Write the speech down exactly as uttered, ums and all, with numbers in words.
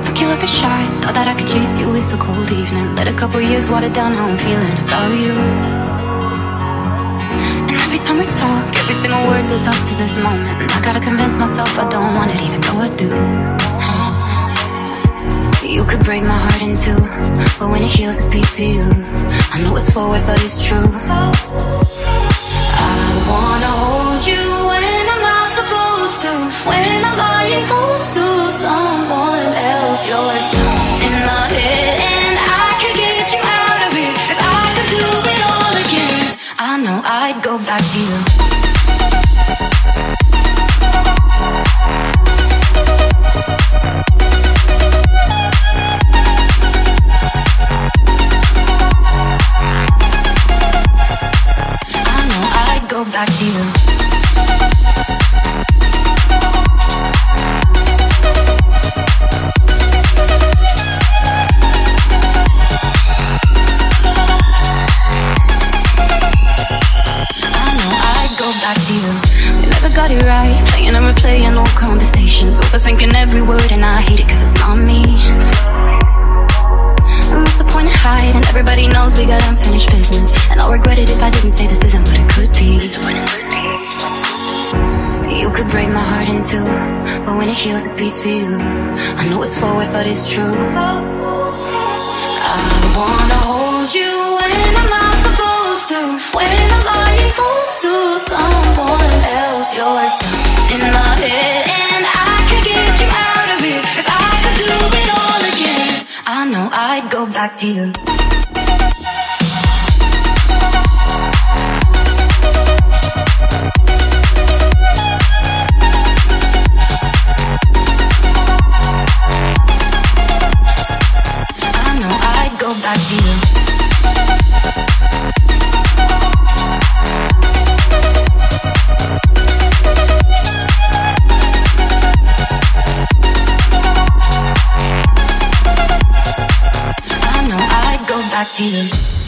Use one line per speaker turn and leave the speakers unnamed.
took you like a shot. Thought that I could chase you with a cold evening. Let a couple years water down how I'm feeling about you. And every time we talk, every single word builds up to this moment. And I gotta convince myself I don't want it, even though I do. You could break my heart in two, but when it heals it beats for you. I know it's forward but it's true. I wanna hold you when I'm not supposed to, when I'm lying close to someone else. You're stuck in my head and I can get you out of it. If I could do it all again, I know I'd go back to you. Go back to you. Got it right, playing and replaying old conversations, overthinking every word, and I hate it cause it's not me. And what's the point of hiding? Everybody knows we got unfinished business, and I'll regret it if I didn't say this isn't what it could be. You could break my heart in two, but when it heals it beats for you. I know it's forward but it's true. I wanna hold you when I'm not supposed to, when I'm lying close to someone else. You're stuck in my head and I can get you out of it. If I could do it all again, I know I'd go back to you. I know I'd go back to you. Back to you.